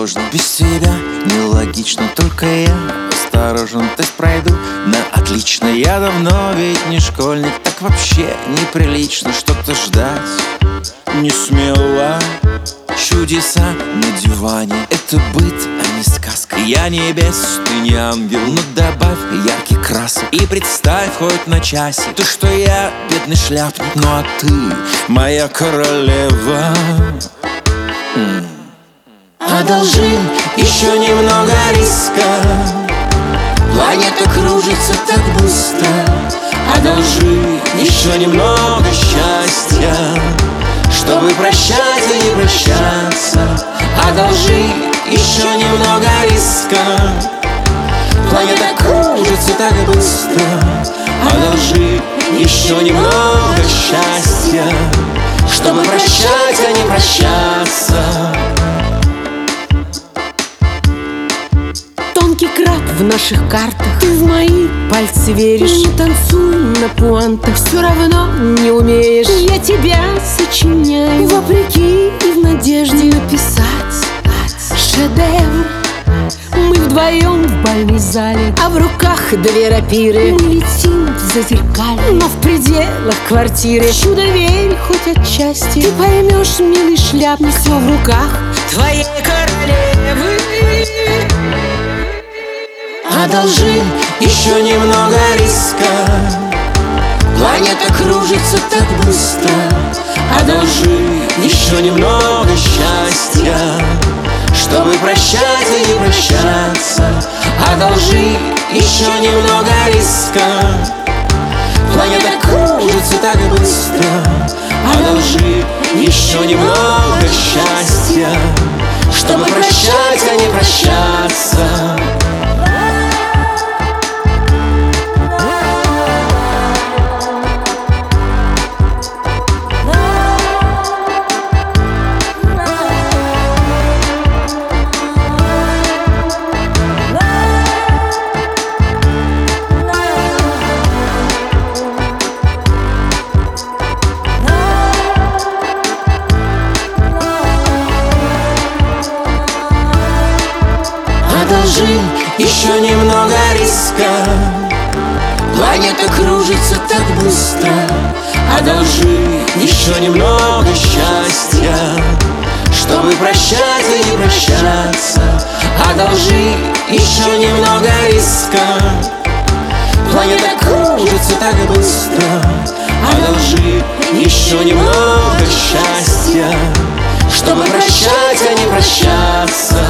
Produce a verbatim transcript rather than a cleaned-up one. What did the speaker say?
сложно. Без тебя нелогично, только я осторожен, тест пройду на отлично. Я давно ведь не школьник, так вообще неприлично что-то ждать не смело. Чудеса на диване — это быт, а не сказка. Я небес, ты не ангел, но добавь яркий красок и представь хоть на часе то, что я бедный шляпник, ну а ты моя королева. М. Одолжи еще немного риска, планета кружится так быстро. Одолжи еще немного счастья, чтобы прощать и не прощаться. Одолжи еще немного риска, планета кружится так быстро. Одолжи еще немного счастья, чтобы прощать, а не прощаться. Тонкий краб в наших картах, ты в мои пальцы веришь. Не танцуй на пуантах, все равно не умеешь. Я тебя сочиняю вопреки и в надежде написать шедевр. Мы вдвоем в бальной зале, а в руках две рапиры. Мы летим в зазеркалье, но в пределах квартиры. Чудо верь хоть отчасти, ты поймешь, милый шляпник, все в руках твоей королевы. Одолжи еще немного риска, планета кружится так быстро. Одолжи еще немного счастья, чтобы прощать и не прощаться. Одолжи еще немного риска, планета кружится так быстро. Одолжи еще немного счастья, чтобы прощать, а не прощаться. Одолжи еще немного риска, планета кружится так быстро. Одолжи еще немного счастья, чтобы прощать и не прощаться. Одолжи еще немного риска, планета кружится так быстро. Одолжи еще немного счастья, чтобы прощать, а не прощаться.